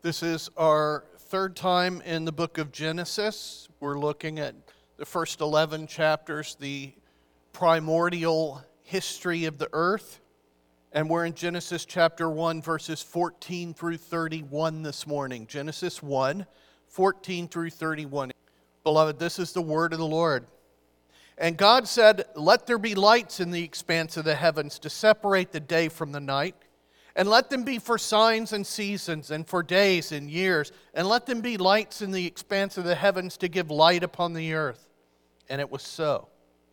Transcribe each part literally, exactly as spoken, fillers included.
This is our third time in the book of Genesis. We're looking at the first eleven chapters, the primordial history of the earth. And we're in Genesis chapter one, verses fourteen through thirty-one this morning. Genesis one, fourteen through thirty-one. Beloved, this is the word of the Lord. And God said, "Let there be lights in the expanse of the heavens to separate the day from the night. And let them be for signs and seasons and for days and years. And let them be lights in the expanse of the heavens to give light upon the earth." And it was so.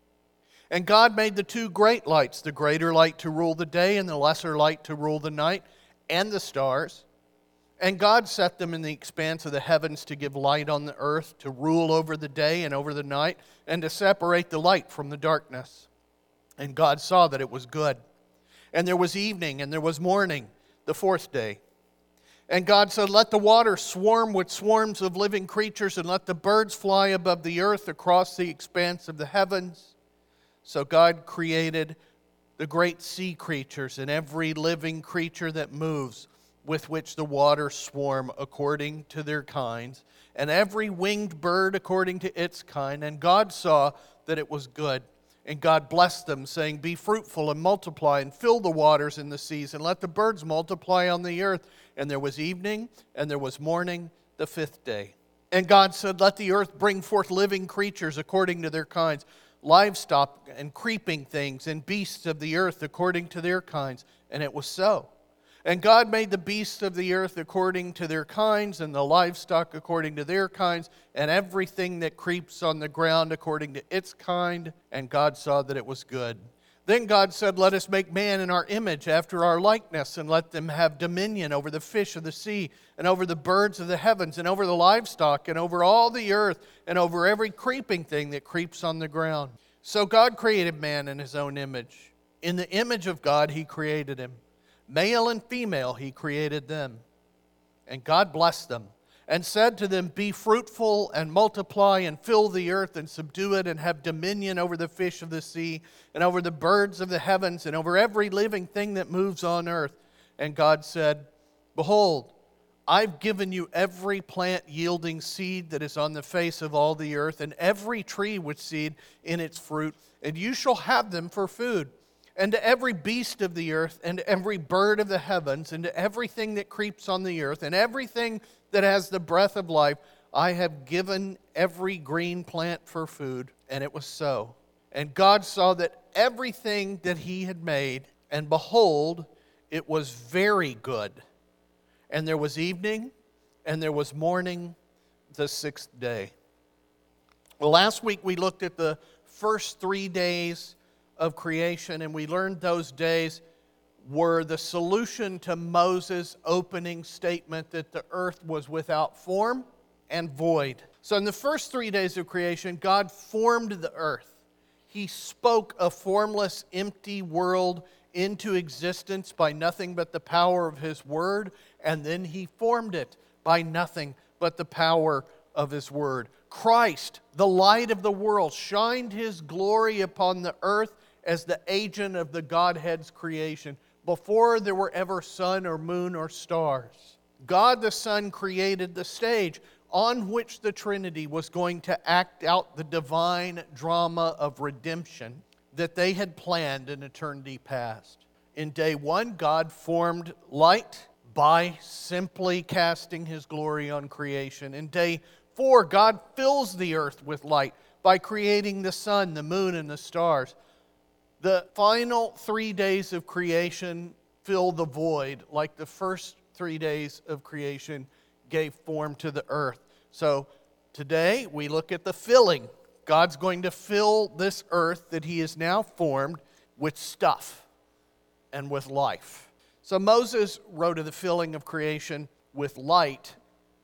And God made the two great lights, the greater light to rule the day and the lesser light to rule the night, and the stars. And God set them in the expanse of the heavens to give light on the earth, to rule over the day and over the night, and to separate the light from the darkness. And God saw that it was good. And there was evening, and there was morning, the fourth day. And God said, "Let the water swarm with swarms of living creatures, and let the birds fly above the earth across the expanse of the heavens." So God created the great sea creatures and every living creature that moves, with which the waters swarm according to their kinds, and every winged bird according to its kind. And God saw that it was good. And God blessed them, saying, "Be fruitful and multiply, and fill the waters in the seas, and let the birds multiply on the earth." And there was evening, and there was morning, the fifth day. And God said, "Let the earth bring forth living creatures according to their kinds, livestock and creeping things, and beasts of the earth according to their kinds." And it was so. And God made the beasts of the earth according to their kinds, and the livestock according to their kinds, and everything that creeps on the ground according to its kind. And God saw that it was good. Then God said, "Let us make man in our image, after our likeness, and let them have dominion over the fish of the sea, and over the birds of the heavens, and over the livestock, and over all the earth, and over every creeping thing that creeps on the ground." So God created man in his own image. In the image of God he created him. Male and female he created them. And God blessed them, and said to them, "Be fruitful and multiply, and fill the earth and subdue it, and have dominion over the fish of the sea, and over the birds of the heavens, and over every living thing that moves on earth." And God said, "Behold, I've given you every plant yielding seed that is on the face of all the earth, and every tree with seed in its fruit, and you shall have them for food. And to every beast of the earth, and to every bird of the heavens, and to everything that creeps on the earth, and everything that has the breath of life, I have given every green plant for food." And it was so. And God saw that everything that he had made, and behold, it was very good. And there was evening, and there was morning, the sixth day. Well, last week we looked at the first three days of creation, and we learned those days were the solution to Moses' opening statement that the earth was without form and void. So in the first three days of creation, God formed the earth. He spoke a formless, empty world into existence by nothing but the power of his word, and then he formed it by nothing but the power of his word. Christ, the light of the world, shined his glory upon the earth as the agent of the Godhead's creation, before there were ever sun or moon or stars. God the Son created the stage on which the Trinity was going to act out the divine drama of redemption that they had planned in eternity past. In day one, God formed light by simply casting his glory on creation. In day four, God fills the earth with light by creating the sun, the moon, and the stars. The final three days of creation fill the void, like the first three days of creation gave form to the earth. So today we look at the filling. God's going to fill this earth that he has now formed with stuff and with life. So Moses wrote of the filling of creation with light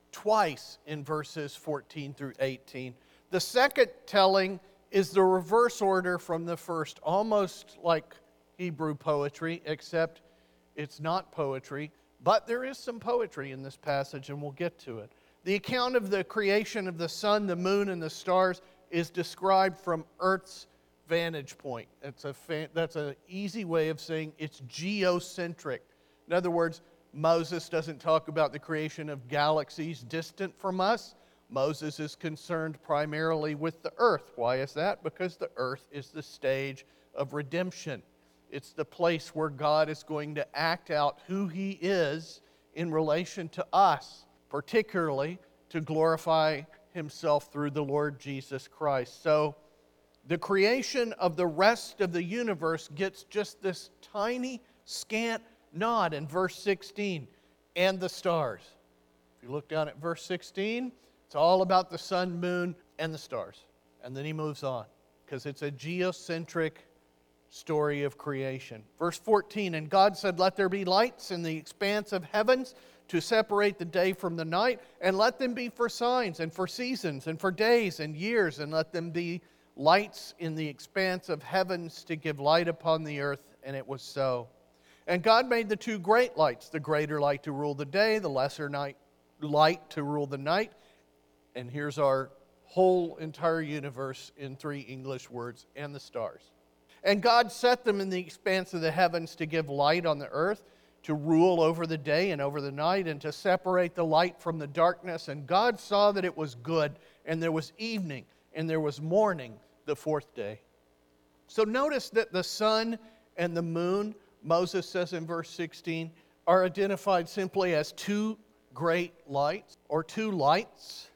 twice in verses fourteen through eighteen. The second telling is the reverse order from the first, almost like Hebrew poetry, except it's not poetry, but there is some poetry in this passage, and we'll get to it. The account of the creation of the sun, the moon, and the stars is described from Earth's vantage point. It's a fan, that's an easy way of saying it's geocentric. In other words, Moses doesn't talk about the creation of galaxies distant from us. Moses is concerned primarily with the earth. Why is that? Because the earth is the stage of redemption. It's the place where God is going to act out who He is in relation to us, particularly to glorify Himself through the Lord Jesus Christ. So the creation of the rest of the universe gets just this tiny, scant nod in verse sixteen, and the stars. If you look down at verse sixteen, it's all about the sun, moon, and the stars. And then he moves on, because it's a geocentric story of creation. Verse fourteen, and God said, let there be lights in the expanse of heavens to separate the day from the night, and let them be for signs, and for seasons, and for days and years, and let them be lights in the expanse of heavens to give light upon the earth. And it was so. And God made the two great lights, the greater light to rule the day, the lesser night light to rule the night. And here's our whole entire universe in three English words, and the stars. And God set them in the expanse of the heavens to give light on the earth, to rule over the day and over the night, and to separate the light from the darkness. And God saw that it was good, and there was evening, and there was morning, the fourth day. So notice that the sun and the moon, Moses says in verse sixteen, are identified simply as two great lights, or two lights.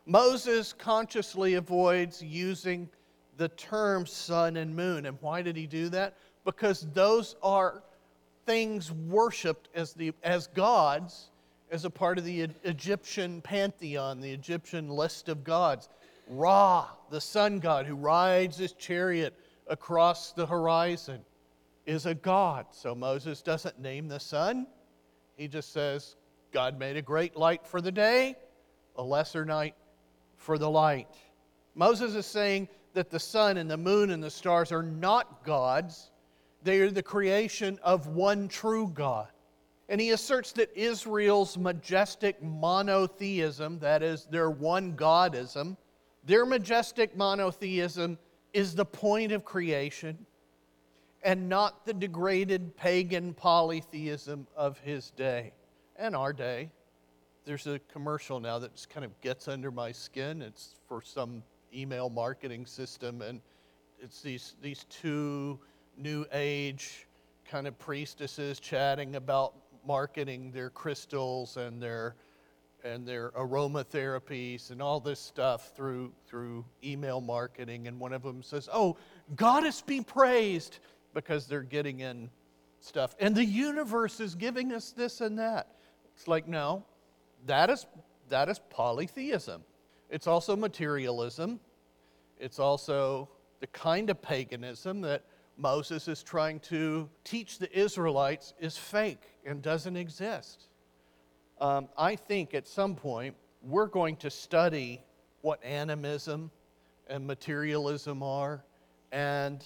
Moses consciously avoids using the term sun and moon. And why did he do that? Because those are things worshipped as the as gods, as a part of the Egyptian pantheon, the Egyptian list of gods. Ra, the sun god who rides his chariot across the horizon, is a god. So Moses doesn't name the sun. He just says, God made a great light for the day, a lesser night for the light. Moses is saying that the sun and the moon and the stars are not gods. They are the creation of one true God. And he asserts that Israel's majestic monotheism, that is, their one Godism, their majestic monotheism is the point of creation and not the degraded pagan polytheism of his day and our day. There's a commercial now that just kind of gets under my skin. It's for some email marketing system, and it's these these two new age kind of priestesses chatting about marketing their crystals and their and their aromatherapies and all this stuff through through email marketing. And one of them says, "Oh, Goddess be praised," because they're getting in stuff. And the universe is giving us this and that. It's like, no, that is that is polytheism. It's also materialism. It's also the kind of paganism that Moses is trying to teach the Israelites is fake and doesn't exist. Um, I think at some point we're going to study what animism and materialism are, and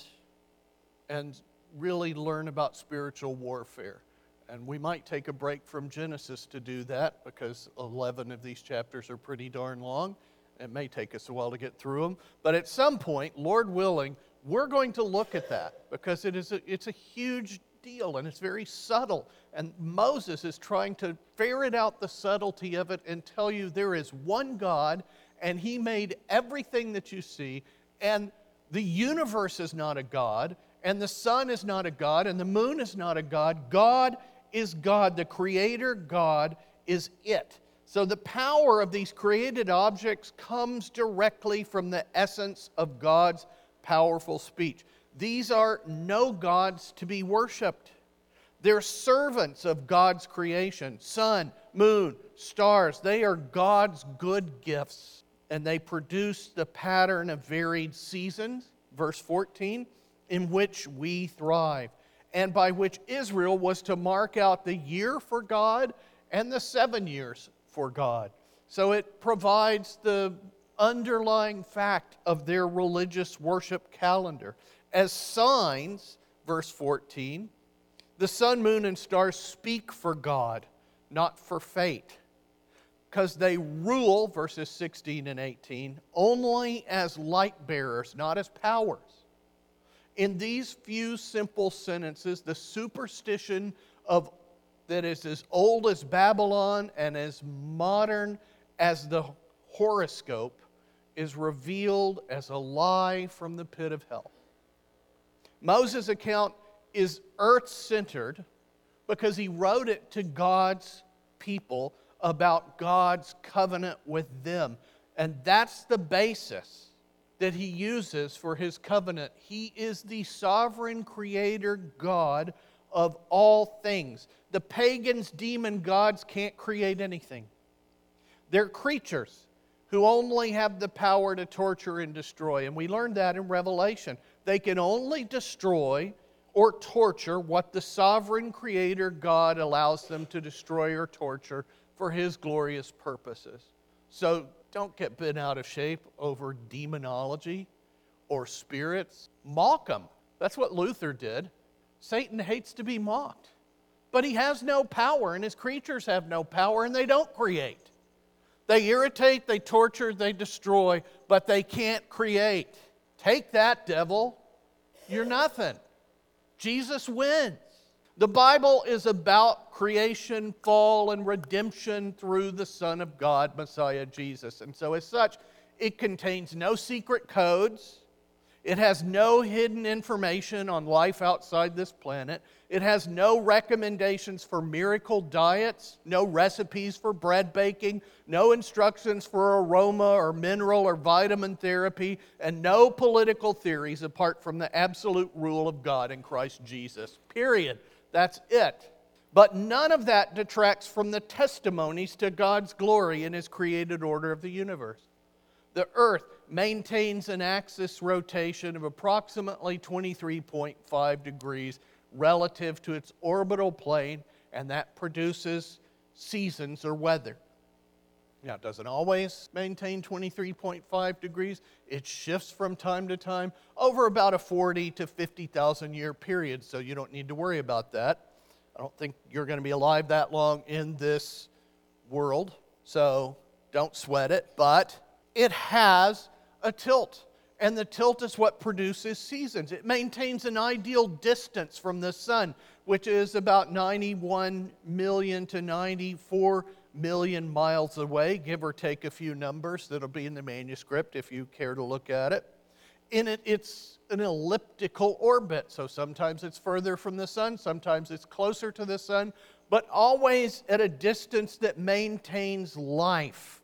and really learn about spiritual warfare. And we might take a break from Genesis to do that, because eleven of these chapters are pretty darn long. It may take us a while to get through them. But at some point, Lord willing, we're going to look at that, because it is a, it's a huge deal, and it's very subtle. And Moses is trying to ferret out the subtlety of it and tell you there is one God, and He made everything that you see, and the universe is not a God, and the sun is not a God, and the moon is not a God. God is God. The Creator God is it. So the power of these created objects comes directly from the essence of God's powerful speech. These are no gods to be worshipped. They're servants of God's creation. Sun, moon, stars, they are God's good gifts, and they produce the pattern of varied seasons, verse fourteen, in which we thrive, and by which Israel was to mark out the year for God and the seven years for God. So it provides the underlying fact of their religious worship calendar. As signs, verse fourteen, the sun, moon, and stars speak for God, not for fate, because they rule, verses sixteen and eighteen, only as light bearers, not as powers. In these few simple sentences, the superstition of that is as old as Babylon and as modern as the horoscope is revealed as a lie from the pit of hell. Moses' account is earth-centered because he wrote it to God's people about God's covenant with them. And that's the basis that he uses for his covenant. He is the sovereign creator God of all things. The pagans, demon gods can't create anything. They're creatures who only have the power to torture and destroy. And we learned that in Revelation. They can only destroy or torture what the sovereign creator God allows them to destroy or torture for his glorious purposes. So don't get bent out of shape over demonology or spirits. Mock them. That's what Luther did. Satan hates to be mocked. But he has no power, and his creatures have no power, and they don't create. They irritate, they torture, they destroy, but they can't create. Take that, devil. You're nothing. Jesus wins. The Bible is about creation, fall, and redemption through the Son of God, Messiah Jesus. And so as such, it contains no secret codes. It has no hidden information on life outside this planet. It has no recommendations for miracle diets, no recipes for bread baking, no instructions for aroma or mineral or vitamin therapy, and no political theories apart from the absolute rule of God in Christ Jesus. Period. That's it. But none of that detracts from the testimonies to God's glory in His created order of the universe. The earth maintains an axis rotation of approximately twenty-three point five degrees relative to its orbital plane, and that produces seasons or weather. Now, it doesn't always maintain twenty-three point five degrees. It shifts from time to time over about a forty to fifty thousand year period, so you don't need to worry about that. I don't think you're going to be alive that long in this world, so don't sweat it, but it has a tilt, and the tilt is what produces seasons. It maintains an ideal distance from the sun, which is about ninety-one million to ninety-four million miles away, give or take a few numbers that'll be in the manuscript if you care to look at it. In it, it's an elliptical orbit, so sometimes it's further from the sun, sometimes it's closer to the sun, but always at a distance that maintains life.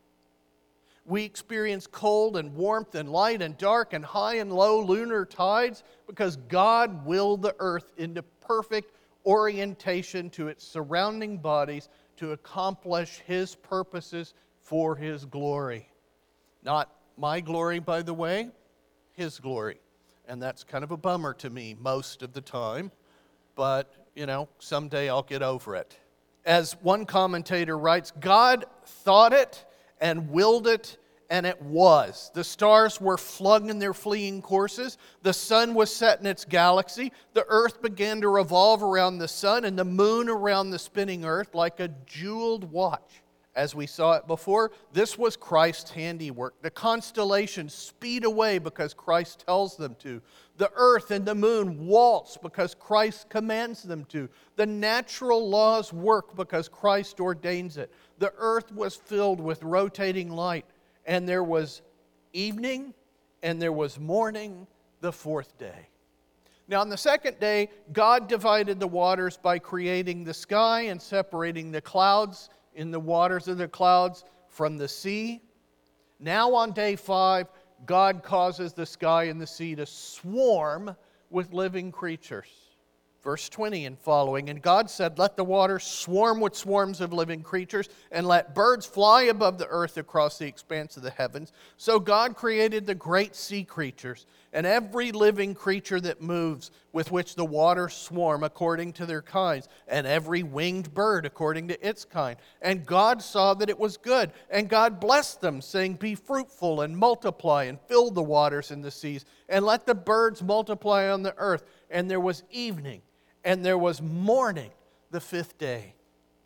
We experience cold and warmth and light and dark and high and low lunar tides because God willed the earth into perfect orientation to its surrounding bodies to accomplish His purposes for His glory. Not my glory, by the way, His glory. And that's kind of a bummer to me most of the time, but, you know, someday I'll get over it. As one commentator writes, God thought it and willed it, and it was. The stars were flung in their fleeing courses. The sun was set in its galaxy. The earth began to revolve around the sun, and the moon around the spinning earth like a jeweled watch. As we saw it before, this was Christ's handiwork. The constellations speed away because Christ tells them to. The earth and the moon waltz because Christ commands them to. The natural laws work because Christ ordains it. The earth was filled with rotating light, and there was evening and there was morning the fourth day. Now, on the second day, God divided the waters by creating the sky and separating the clouds in the waters of the clouds from the sea. Now on day five, God causes the sky and the sea to swarm with living creatures. Verse twenty and following, and God said, let the waters swarm with swarms of living creatures, and let birds fly above the earth across the expanse of the heavens. So God created the great sea creatures, and every living creature that moves, with which the waters swarm according to their kinds, and every winged bird according to its kind. And God saw that it was good, and God blessed them, saying, be fruitful and multiply, and fill the waters in the seas, and let the birds multiply on the earth. And there was evening, and there was morning the fifth day.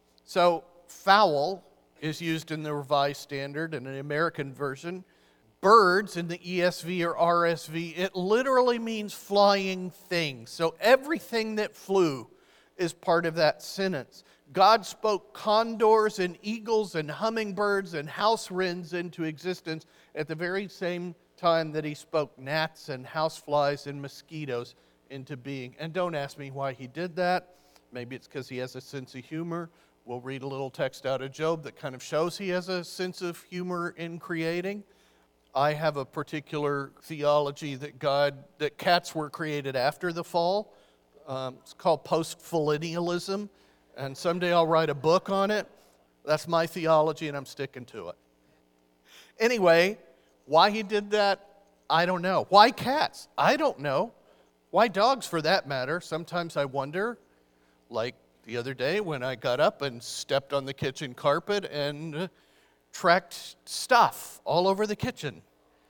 So fowl is used in the Revised Standard and an American version. Birds in the E S V or R S V, it literally means flying things. So everything that flew is part of that sentence. God spoke condors and eagles and hummingbirds and house wrens into existence at the very same time that he spoke gnats and houseflies and mosquitoes into being. And don't ask me why he did that. Maybe it's because he has a sense of humor. We'll read a little text out of Job that kind of shows he has a sense of humor in creating. I have a particular theology that God, that cats were created after the fall. Um, it's called post-millennialism, and someday I'll write a book on it. That's my theology, and I'm sticking to it. Anyway, why he did that, I don't know. Why cats? I don't know. Why dogs, for that matter? Sometimes I wonder, like the other day when I got up and stepped on the kitchen carpet and uh, tracked stuff all over the kitchen.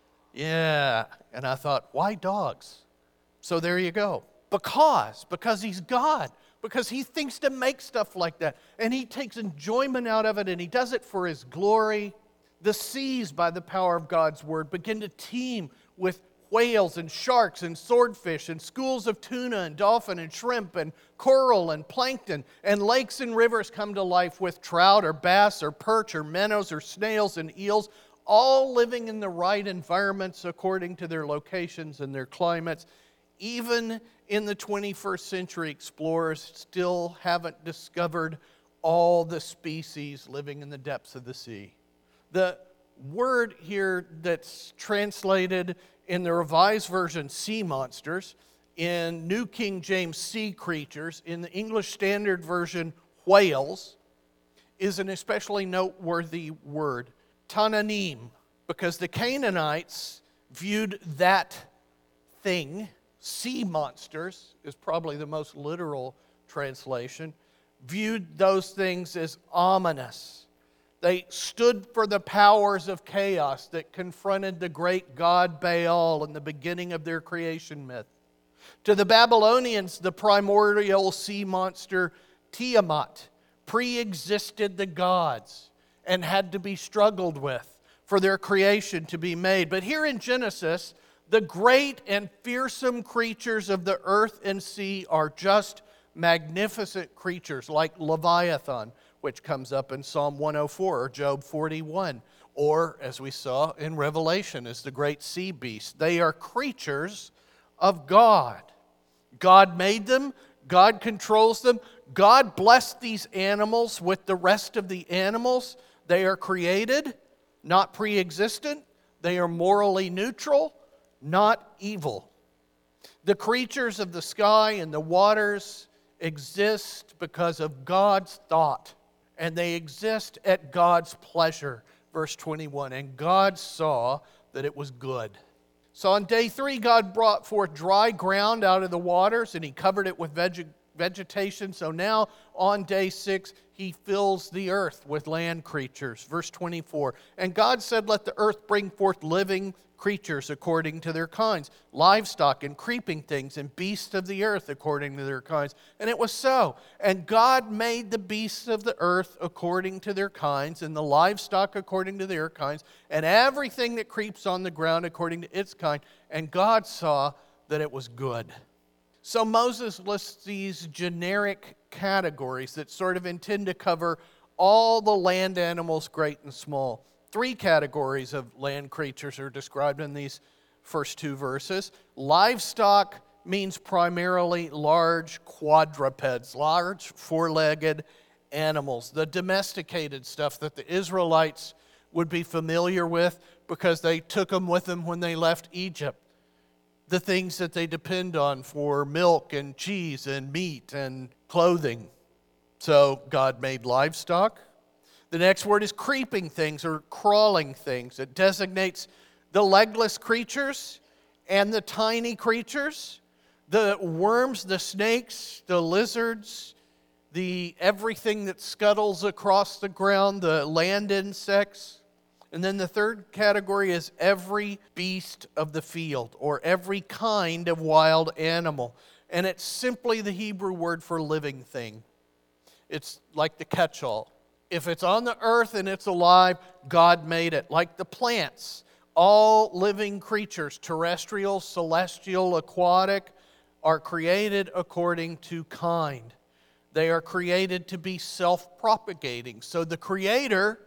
Yeah, and I thought, why dogs? So there you go. Because, because he's God, because he thinks to make stuff like that, and he takes enjoyment out of it, and he does it for his glory. The seas, by the power of God's word, begin to teem with whales and sharks and swordfish and schools of tuna and dolphin and shrimp and coral and plankton, and lakes and rivers come to life with trout or bass or perch or minnows or snails and eels, all living in the right environments according to their locations and their climates. Even in the twenty-first century, explorers still haven't discovered all the species living in the depths of the sea. The word here that's translated in the Revised Version, sea monsters, in New King James, sea creatures, in the English Standard Version, whales, is an especially noteworthy word, Tananim, because the Canaanites viewed that thing, sea monsters is probably the most literal translation, viewed those things as ominous. They stood for the powers of chaos that confronted the great god Baal in the beginning of their creation myth. To the Babylonians, the primordial sea monster Tiamat pre-existed the gods and had to be struggled with for their creation to be made. But here in Genesis, the great and fearsome creatures of the earth and sea are just magnificent creatures like Leviathan, which comes up in Psalm one oh four or Job forty-one, or as we saw in Revelation as the great sea beast. They are creatures of God. God made them. God controls them. God blessed these animals with the rest of the animals. They are created, not pre-existent. They are morally neutral, not evil. The creatures of the sky and the waters exist because of God's thought, and they exist at God's pleasure. Verse twenty-one, and God saw that it was good. So on day three, God brought forth dry ground out of the waters, and he covered it with veg- vegetation. So now on day six, he fills the earth with land creatures. Verse twenty-four, and God said, let the earth bring forth living creatures according to their kinds, livestock and creeping things and beasts of the earth according to their kinds. And it was so. And God made the beasts of the earth according to their kinds, and the livestock according to their kinds, and everything that creeps on the ground according to its kind. And God saw that it was good. So Moses lists these generic categories that sort of intend to cover all the land animals, great and small. Three categories of land creatures are described in these first two verses. Livestock means primarily large quadrupeds, large four-legged animals, the domesticated stuff that the Israelites would be familiar with because they took them with them when they left Egypt. The things that they depend on for milk and cheese and meat and clothing. So God made livestock. The next word is creeping things or crawling things. It designates the legless creatures and the tiny creatures, the worms, the snakes, the lizards, the everything that scuttles across the ground, the land insects. And then the third category is every beast of the field or every kind of wild animal. And it's simply the Hebrew word for living thing. It's like the catch-all. If it's on the earth and it's alive, God made it. Like the plants, all living creatures, terrestrial, celestial, aquatic, are created according to kind. They are created to be self-propagating. So the Creator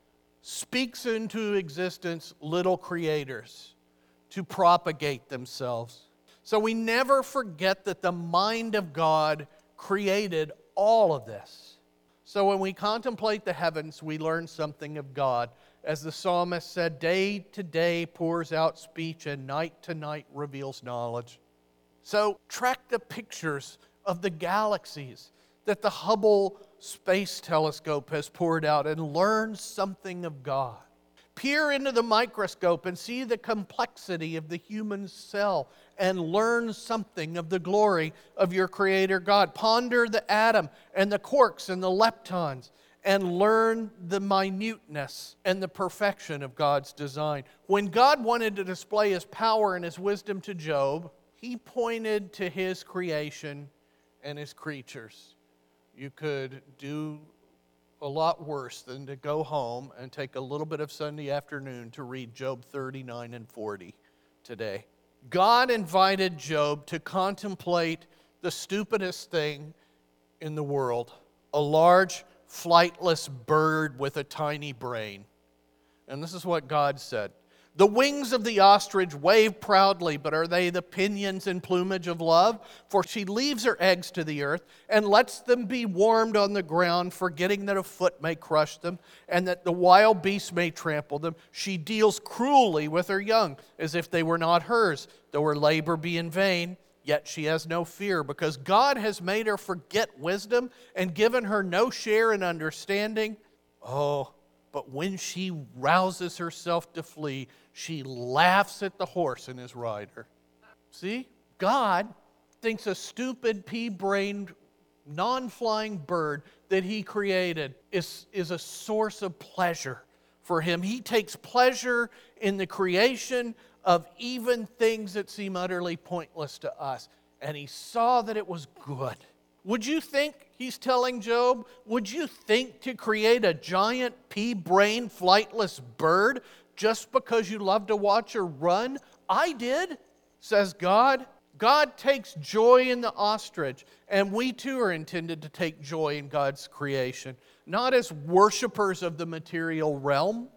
speaks into existence little creators to propagate themselves. So we never forget that the mind of God created all of this. So when we contemplate the heavens, we learn something of God. As the psalmist said, day to day pours out speech, and night to night reveals knowledge. So track the pictures of the galaxies that the Hubble Space Telescope has poured out and learn something of God. Peer into the microscope and see the complexity of the human cell and learn something of the glory of your Creator God. Ponder the atom and the quarks and the leptons and learn the minuteness and the perfection of God's design. When God wanted to display His power and His wisdom to Job, He pointed to His creation and His creatures. You could do a lot worse than to go home and take a little bit of Sunday afternoon to read Job thirty-nine and forty today. God invited Job to contemplate the stupidest thing in the world, a large, flightless bird with a tiny brain. And this is what God said. The wings of the ostrich wave proudly, but are they the pinions and plumage of love? For she leaves her eggs to the earth and lets them be warmed on the ground, forgetting that a foot may crush them and that the wild beasts may trample them. She deals cruelly with her young, as if they were not hers, though her labor be in vain. Yet she has no fear, because God has made her forget wisdom and given her no share in understanding. Oh, but when she rouses herself to flee, she laughs at the horse and his rider. See? God thinks a stupid, pea-brained, non-flying bird that He created is, is a source of pleasure for Him. He takes pleasure in the creation of even things that seem utterly pointless to us. And He saw that it was good. Would you think, He's telling Job, would you think to create a giant pea-brained flightless bird just because you love to watch her run? I did, says God. God takes joy in the ostrich, and we too are intended to take joy in God's creation, not as worshipers of the material realm,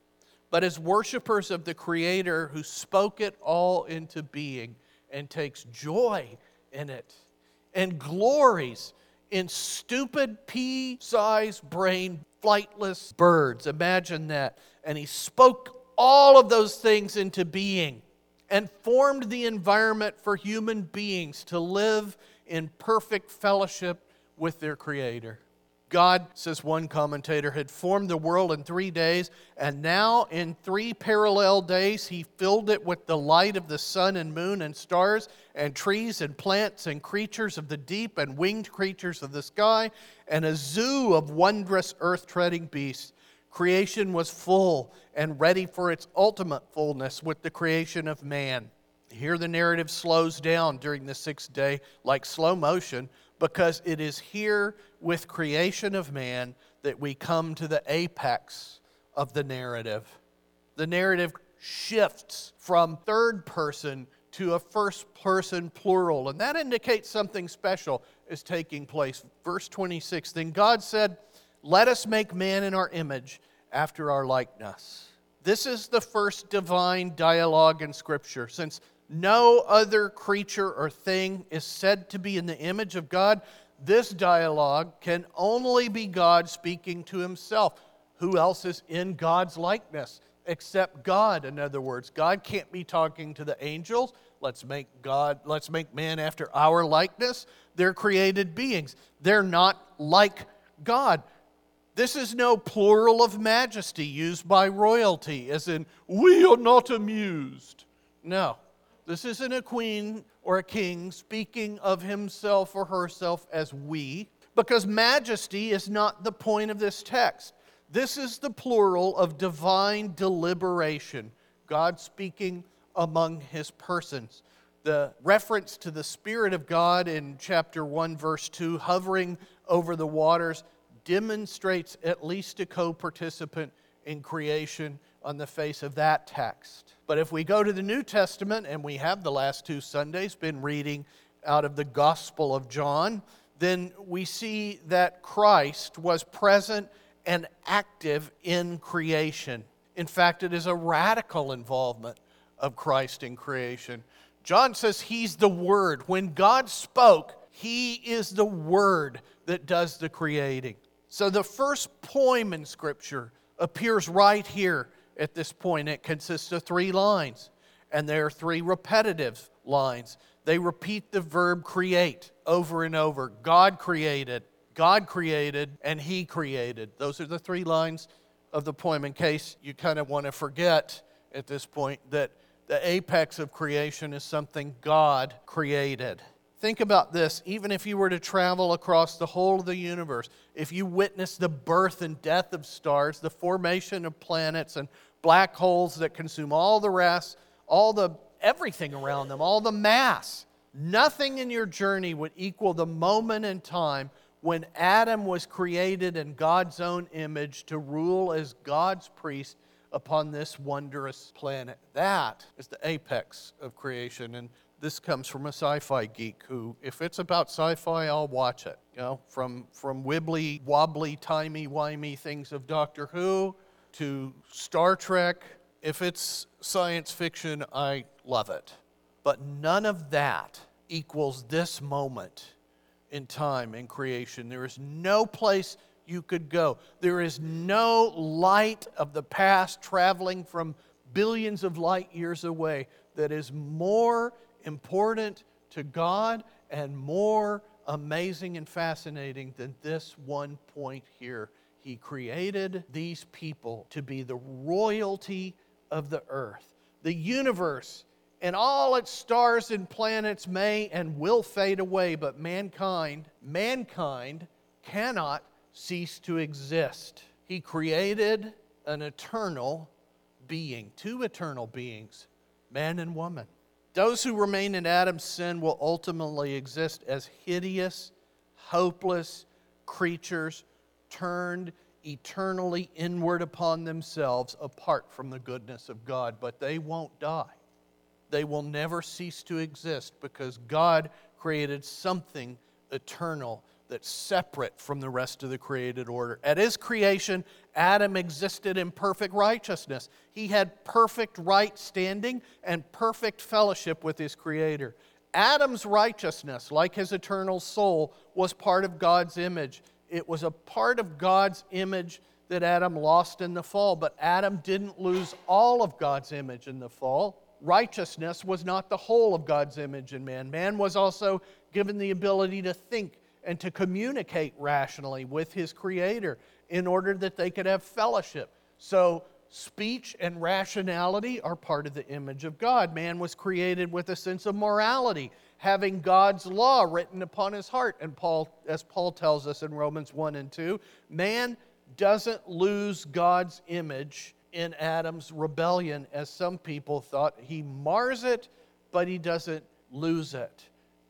but as worshipers of the Creator who spoke it all into being and takes joy in it and glories in stupid pea-sized brain flightless birds. Imagine that. And He spoke all of those things into being and formed the environment for human beings to live in perfect fellowship with their Creator. God, says one commentator, had formed the world in three days, and now in three parallel days He filled it with the light of the sun and moon and stars and trees and plants and creatures of the deep and winged creatures of the sky and a zoo of wondrous earth-treading beasts. Creation was full and ready for its ultimate fullness with the creation of man. Here the narrative slows down during the sixth day like slow motion, because it is here with creation of man that we come to the apex of the narrative. The narrative shifts from third person to a first person plural, and that indicates something special is taking place. Verse twenty-six, then God said, let us make man in our image, after our likeness. This is the first divine dialogue in Scripture, since no other creature or thing is said to be in the image of God. This dialogue can only be God speaking to Himself. Who else is in God's likeness except God? In other words, God can't be talking to the angels. Let's make God, let's make man after our likeness. They're created beings. They're not like God. This is no plural of majesty used by royalty, as in, we are not amused. No. This isn't a queen or a king speaking of himself or herself as we, because majesty is not the point of this text. This is the plural of divine deliberation, God speaking among His persons. The reference to the Spirit of God in chapter one, verse two, hovering over the waters, demonstrates at least a co-participant in creation on the face of that text. But if we go to the New Testament, and we have the last two Sundays been reading out of the Gospel of John, then we see that Christ was present and active in creation. In fact, it is a radical involvement of Christ in creation. John says he's the Word. When God spoke, he is the Word that does the creating. So the first poem in Scripture appears right here at this point. It consists of three lines, and there are three repetitive lines. They repeat the verb create over and over. God created, God created, and He created. Those are the three lines of the poem, in case you kind of want to forget at this point that the apex of creation is something God created. Think about this. Even if you were to travel across the whole of the universe, if you witnessed the birth and death of stars, the formation of planets and black holes that consume all the rest, all the everything around them, all the mass, nothing in your journey would equal the moment in time when Adam was created in God's own image to rule as God's priest upon this wondrous planet. That is the apex of creation. And this comes from a sci-fi geek who, if it's about sci-fi, I'll watch it. You know, from, from wibbly, wobbly, timey-wimey things of Doctor Who to Star Trek. If it's science fiction, I love it. But none of that equals this moment in time in creation. There is no place you could go. There is no light of the past traveling from billions of light years away that is more important to God and more amazing and fascinating than this one point here. He created these people to be the royalty of the earth. The universe and all its stars and planets may and will fade away, but mankind, mankind cannot cease to exist. He created an eternal being, two eternal beings, man and woman. Those who remain in Adam's sin will ultimately exist as hideous, hopeless creatures turned eternally inward upon themselves apart from the goodness of God. But they won't die. They will never cease to exist because God created something eternal that's separate from the rest of the created order. At his creation, Adam existed in perfect righteousness. He had perfect right standing and perfect fellowship with his Creator. Adam's righteousness, like his eternal soul, was part of God's image. It was a part of God's image that Adam lost in the fall, but Adam didn't lose all of God's image in the fall. Righteousness was not the whole of God's image in man. Man was also given the ability to think and to communicate rationally with his Creator in order that they could have fellowship. So speech and rationality are part of the image of God. Man was created with a sense of morality, having God's law written upon his heart. And Paul, as Paul tells us in Romans one and two, man doesn't lose God's image in Adam's rebellion, as some people thought. He mars it, but he doesn't lose it.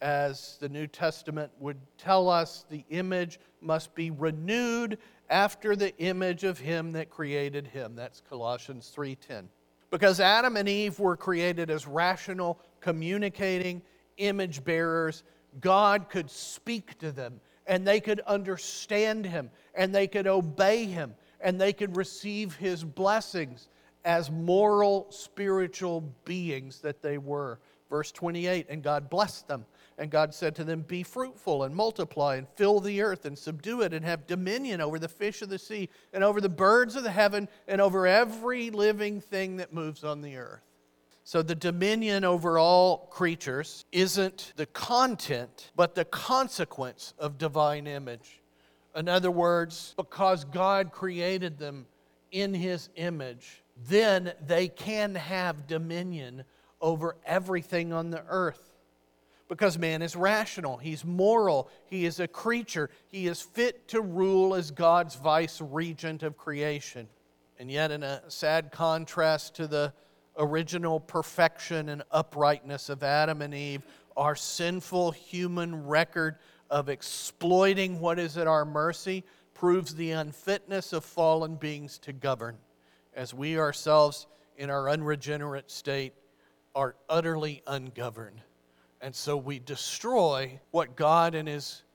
As the New Testament would tell us, the image must be renewed after the image of him that created him. That's Colossians three ten. Because Adam and Eve were created as rational, communicating image bearers, God could speak to them, and they could understand him, and they could obey him, and they could receive his blessings as moral, spiritual beings that they were. Verse twenty-eight, and God blessed them. And God said to them, be fruitful and multiply and fill the earth and subdue it and have dominion over the fish of the sea and over the birds of the heaven and over every living thing that moves on the earth. So the dominion over all creatures isn't the content, but the consequence of divine image. In other words, because God created them in his image, then they can have dominion over everything on the earth. Because man is rational, he's moral, he is a creature, he is fit to rule as God's vice-regent of creation. And yet, in a sad contrast to the original perfection and uprightness of Adam and Eve, our sinful human record of exploiting what is at our mercy proves the unfitness of fallen beings to govern, as we ourselves, in our unregenerate state, are utterly ungoverned. And so we destroy what God in his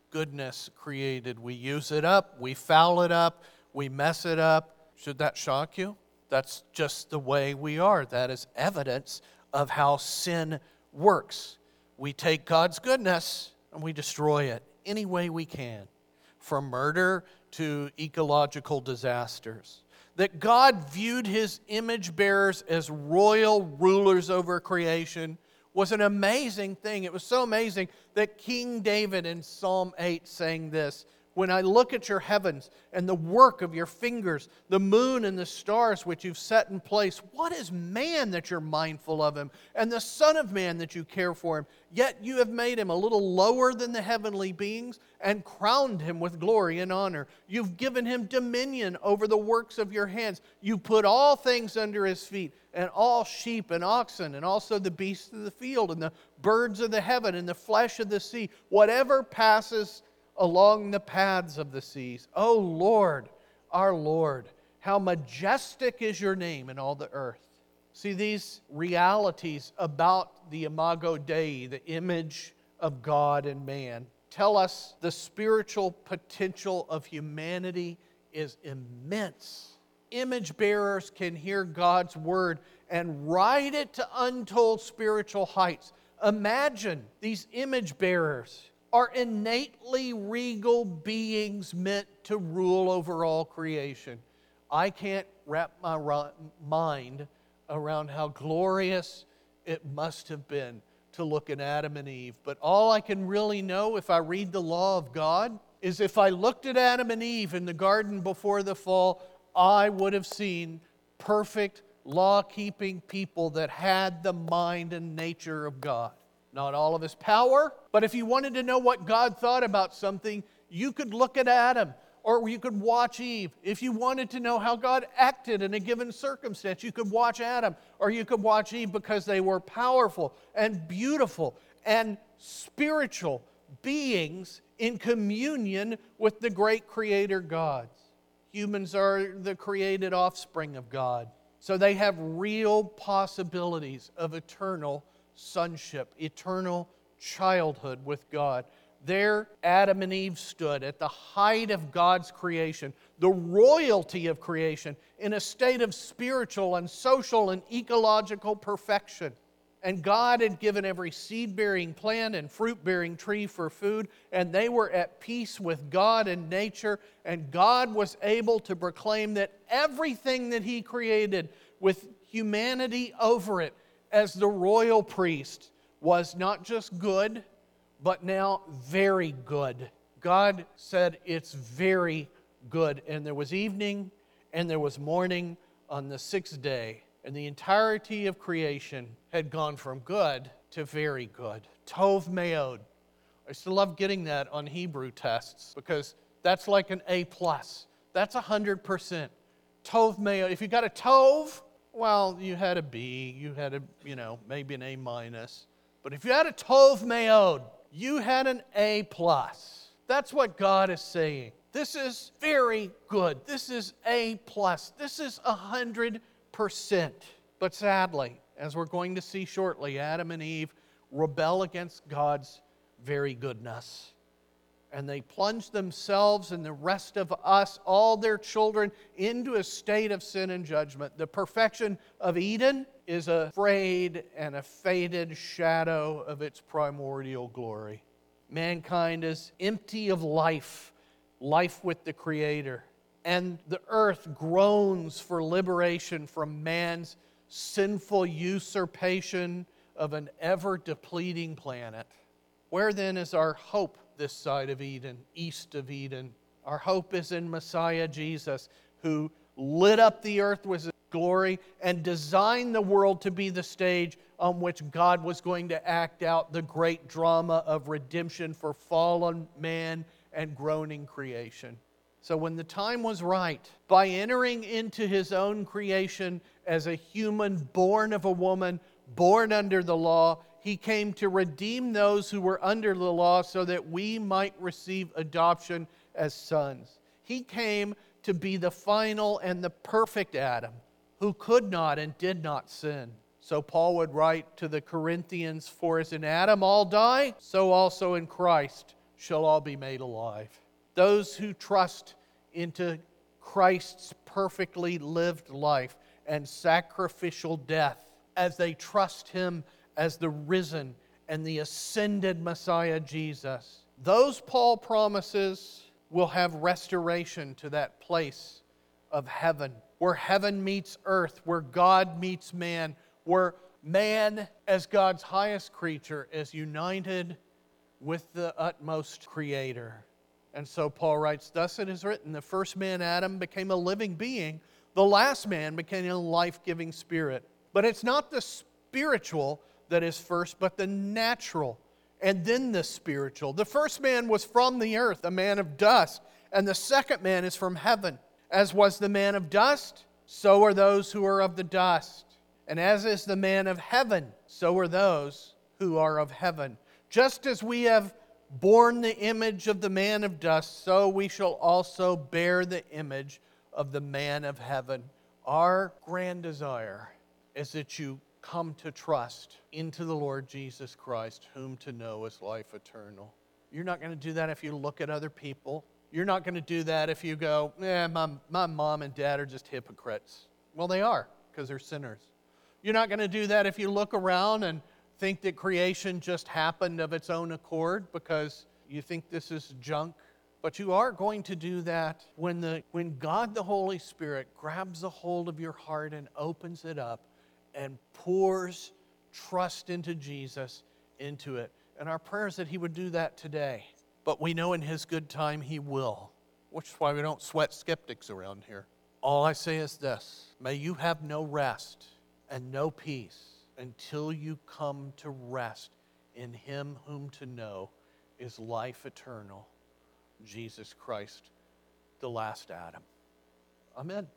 goodness created. We use it up, we foul it up, we mess it up. Should that shock you? That's just the way we are. That is evidence of how sin works. We take God's goodness and we destroy it any way we can, from murder to ecological disasters. That God viewed his image bearers as royal rulers over creation was an amazing thing. It was so amazing that King David in Psalm eight sang this, "When I look at your heavens and the work of your fingers, the moon and the stars which you've set in place, what is man that you're mindful of him, and the son of man that you care for him? Yet you have made him a little lower than the heavenly beings and crowned him with glory and honor. You've given him dominion over the works of your hands. You put all things under his feet, and all sheep and oxen, and also the beasts of the field, and the birds of the heaven, and the flesh of the sea, whatever passes along the paths of the seas. O Lord, our Lord, how majestic is your name in all the earth." See, these realities about the Imago Dei, the image of God and man, tell us the spiritual potential of humanity is immense. Image bearers can hear God's word and ride it to untold spiritual heights. Imagine these image bearers are innately regal beings meant to rule over all creation. I can't wrap my mind around how glorious it must have been to look at Adam and Eve. But all I can really know if I read the law of God is if I looked at Adam and Eve in the garden before the fall, I would have seen perfect, law-keeping people that had the mind and nature of God. Not all of his power, but if you wanted to know what God thought about something, you could look at Adam, or you could watch Eve. If you wanted to know how God acted in a given circumstance, you could watch Adam, or you could watch Eve, because they were powerful and beautiful and spiritual beings in communion with the great Creator God. Humans are the created offspring of God, so they have real possibilities of eternal sonship, eternal childhood with God. There, Adam and Eve stood at the height of God's creation, the royalty of creation, in a state of spiritual and social and ecological perfection. And God had given every seed-bearing plant and fruit-bearing tree for food, and they were at peace with God and nature, and God was able to proclaim that everything that He created, with humanity over it, as the royal priest, was not just good, but now very good. God said it's very good. And there was evening and there was morning on the sixth day. And the entirety of creation had gone from good to very good. Tov Meod. I used to love getting that on Hebrew tests because that's like an A plus. That's one hundred percent. Tov Meod. If you got a Tov, well, you had a B, you had a, you know, maybe an A minus. But if you had a Tov Meod, you had an A plus. That's what God is saying. This is very good. This is A plus. This is one hundred percent. But sadly, as we're going to see shortly, Adam and Eve rebel against God's very goodness. And they plunge themselves and the rest of us, all their children, into a state of sin and judgment. The perfection of Eden is a frayed and a faded shadow of its primordial glory. Mankind is empty of life, life with the Creator. And the earth groans for liberation from man's sinful usurpation of an ever-depleting planet. Where then is our hope this side of Eden, east of Eden? Our hope is in Messiah Jesus, who lit up the earth with His glory and designed the world to be the stage on which God was going to act out the great drama of redemption for fallen man and groaning creation. So when the time was right, by entering into His own creation as a human born of a woman, born under the law, He came to redeem those who were under the law so that we might receive adoption as sons. He came to be the final and the perfect Adam who could not and did not sin. So Paul would write to the Corinthians, "For as in Adam all die, so also in Christ shall all be made alive. Those who trust into Christ's perfectly lived life and sacrificial death, as they trust Him as the risen and the ascended Messiah Jesus, those, Paul promises, will have restoration to that place of heaven, where heaven meets earth, where God meets man, where man, as God's highest creature, is united with the utmost Creator. And so Paul writes, thus it is written, the first man, Adam, became a living being. The last man became a life-giving spirit. But it's not the spiritual that is first, but the natural, and then the spiritual. The first man was from the earth, a man of dust, and the second man is from heaven. As was the man of dust, so are those who are of the dust. And as is the man of heaven, so are those who are of heaven. Just as we have borne the image of the man of dust, so we shall also bear the image of the man of heaven. Our grand desire is that you come to trust into the Lord Jesus Christ, whom to know is life eternal. You're not going to do that if you look at other people. You're not going to do that if you go, eh, my, my mom and dad are just hypocrites. Well, they are, because they're sinners. You're not going to do that if you look around and think that creation just happened of its own accord because you think this is junk. But you are going to do that when, the, when God the Holy Spirit grabs a hold of your heart and opens it up and pours trust into Jesus, into it. And our prayer is that He would do that today. But we know in His good time He will, which is why we don't sweat skeptics around here. All I say is this: may you have no rest and no peace until you come to rest in Him whom to know is life eternal, Jesus Christ, the last Adam. Amen.